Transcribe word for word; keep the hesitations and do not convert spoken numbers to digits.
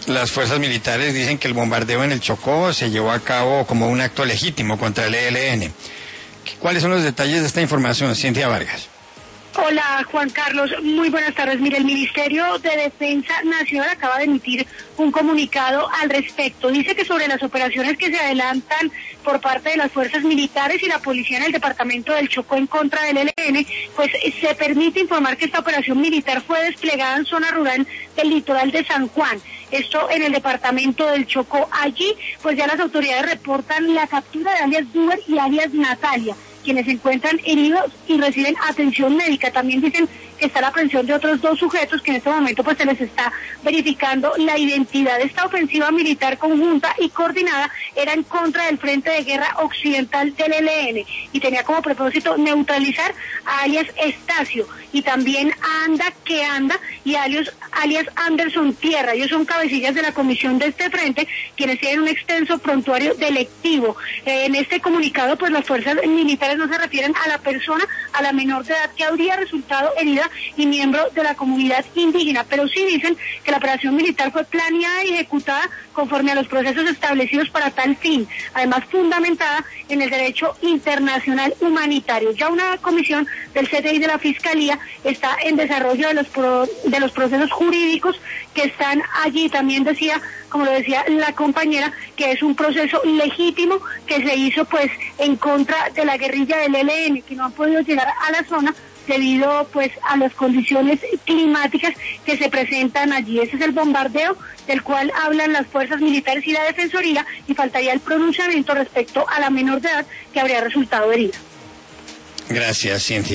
Las fuerzas militares dicen que el bombardeo en el Chocó se llevó a cabo como un acto legítimo contra el E L N. ¿Cuáles son los detalles de esta información, Cintia Vargas? Hola, Juan Carlos, muy buenas tardes. Mire, el Ministerio de Defensa Nacional acaba de emitir un comunicado al respecto. Dice que sobre las operaciones que se adelantan por parte de las fuerzas militares y la policía en el departamento del Chocó en contra del E L N, pues se permite informar que esta operación militar fue desplegada en zona rural del litoral de San Juan. Esto en el departamento del Chocó. Allí, pues ya las autoridades reportan la captura de alias Duber y alias Natalia, quienes se encuentran heridos y reciben atención médica. También dicen que está la aprehensión de otros dos sujetos que en este momento pues se les está verificando la identidad. Esta ofensiva militar conjunta y coordinada era en contra del Frente de Guerra Occidental del E L N y tenía como propósito neutralizar a alias Estacio y también a Anda que Anda y alias, alias Anderson Tierra. Ellos son cabecillas de la comisión de este frente, quienes tienen un extenso prontuario delictivo. Eh, en este comunicado pues las fuerzas militares no se refieren a la persona, a la menor de edad que habría resultado herida y miembro de la comunidad indígena, pero sí dicen que la operación militar fue planeada y ejecutada conforme a los procesos establecidos para tal fin, además fundamentada en el derecho internacional humanitario. Ya una comisión del C T I de la Fiscalía está en desarrollo de los pro, de los procesos jurídicos que están allí. También decía, como lo decía la compañera, que es un proceso legítimo que se hizo pues en contra de la guerrilla del E L N, que no han podido llegar a la zona debido pues a las condiciones climáticas que se presentan allí. Ese es el bombardeo del cual hablan las fuerzas militares y la defensoría, y faltaría el pronunciamiento respecto a la menor de edad que habría resultado herida. Gracias, Cintia.